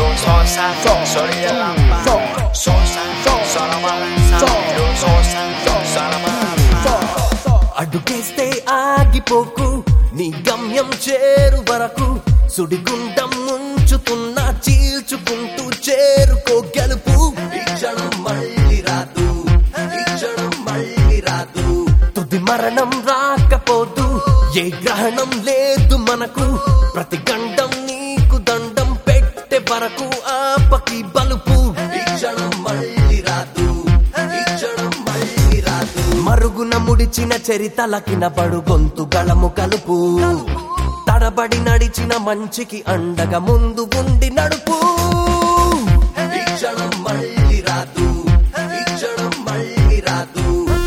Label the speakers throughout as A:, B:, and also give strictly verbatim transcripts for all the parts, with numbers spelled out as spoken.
A: sosa, sono il lampa, sosa, sono malanza, sosa, sono malanza.
B: అడుగేస్తే ఆగిపోకు నీ గమ్యం చేరు వరకు సుడిగుండం ముంచుతున్నా చీల్చుకుంటూ చేరుకో గెలుపు ఈ క్షణం మళ్ళీ రాదు ఈ క్షణం మళ్ళీ రాదు తుది మరణం రాకపోదు ఏ గ్రహణం లేదు మనకు ప్రతి గండం నీకు దండం పెట్టే వరకు ఆపకి బలుపు ఈ క్షణం మళ్ళీ రాదు ఈ క్షణం మళ్ళీ రాదు మరుగున ముడిచిన చరితలకిన బడు గొంతు గళము కలుపు తడబడి నడిచిన మంచికి అండగా ముందు ఉండి నడుపు ఈ క్షణం మళ్ళీ రాదు ఈ క్షణం మళ్ళీ రాదు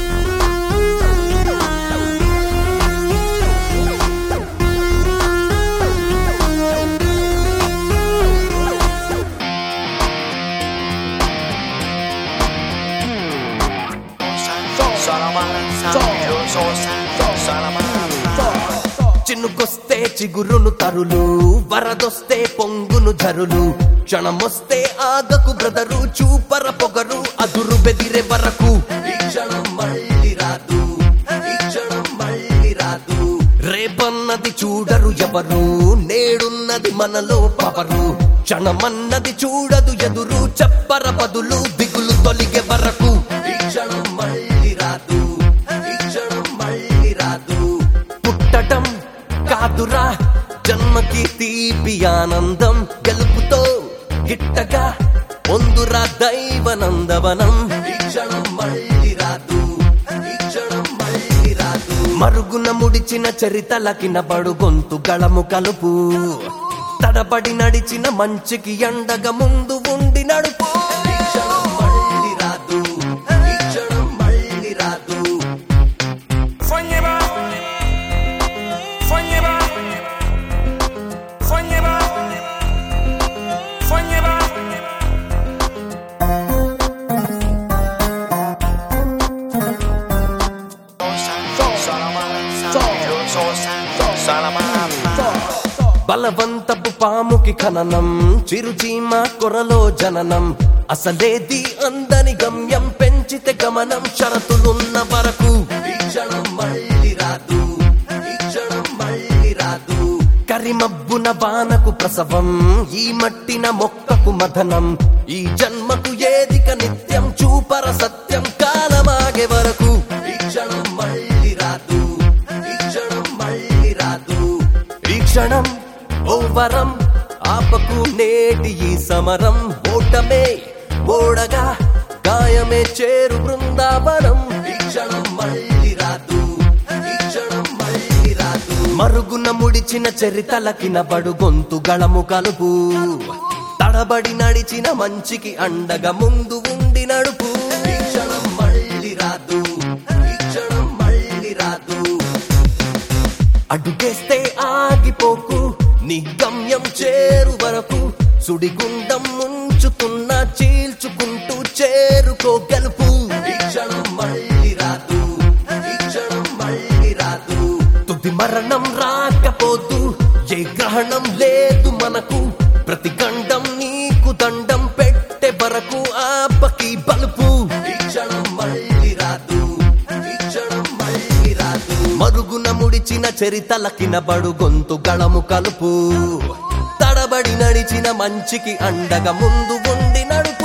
A: Sono malanza, sosa, sono malanza.
B: చిన్నుకొస్తే చిగురును తరులు వరదొస్తే పొంగును జరులు క్షణమొస్తే ఆగకు బ్రదరు చూపర పొగరు అదురు బెదిరే వరకు ఈ క్షణం మళ్ళీ రాదు ఈ క్షణం మళ్ళీ రాదు రేపన్నది చూడరు ఎవరు నేడున్నది మనలో పవరు క్షణమన్నది చూడదు ఎదురు చెప్పర బదులు దిగులు తొలిగే వరకు ఈ క్షణం మళ్ళీ రాదు ఈ క్షణం మళ్ళీ రాదు పుట్టటం కాదురా జన్మకి తీపి ఆనందం గెలుపుతో గిట్టగా పొందురా దైవనందవనం ఈ క్షణం మళ్ళీ రాదు ఈ క్షణం మళ్ళీ రాదు మరుగున ముడిచిన చరితలకిన బడు గొంతు గళము కలుపు తడబడి నడిచిన మంచికి ఎండగా ముందు ఉండి నడుపు ఈ క్షణం మళ్ళీ రాదు ఈ క్షణం మళ్ళీ రాదు
C: Fonieba, Fonieba, Fonieba, Fonieba.
A: Sono malanza, sosa, sono malanza.
B: బలవంతపు పాముకి ఖననం చిరుచీమ కొరలో జననం అసలేది అందని గమ్యం పెంచితే గమనం షరతులున్న వరకు ఈ క్షణం మళ్ళీ రాదు ఈ క్షణం మళ్ళీ రాదు కరిమబ్బున వానకు ప్రసవం ఈ మట్టిన మొక్కకు మథనం ఈ జన్మకు ఏదిక నిత్యం చూపర సత్యం కాలమాగే వరకు ఈ క్షణం మళ్ళీ రాదు ఈ క్షణం మళ్ళీ రాదు ఈ క్షణం ఓ వరం ఆపకు నేటి ఈ సమరం ఓటమే ఓడగా గాయమే చేరు బృందావనం ఈ క్షణం మళ్ళీ రాదు ఈ క్షణం మళ్ళీ రాదు మరుగున ముడిచిన చరితలకిన బడు గొంతు గళము కలుపు తడబడి నడిచిన మంచికి అండగా ముందు ఉండి నడుపు ఈ క్షణం మళ్ళీ రాదు ఈ క్షణం మళ్ళీ రాదు అడుగేస్తే ఆగిపోకు నీ గమ్యం చేరు వరకు సుడిగుండం ముంచుతున్నా చీల్చుకుంటూ చేరుకో గెలుపు ఈ క్షణం మళ్ళీ రాదు ఈ క్షణం మళ్ళీ రాదు తుది మరణం రాకపోదు ఏ గ్రహణం లేదు మనకు ప్రతి గండం నీకు దండం పెట్టే వరకు ఆపకి బలుపు ఈ క్షణం మళ్ళీ రాదు ఈ క్షణం మళ్ళీ రాదు మరుగున ముడిచిన చరితలకిన బడు గొంతు గళము కలుపు తడబడి నడిచిన మంచికి అండగా ముందు ఉండి నడుపు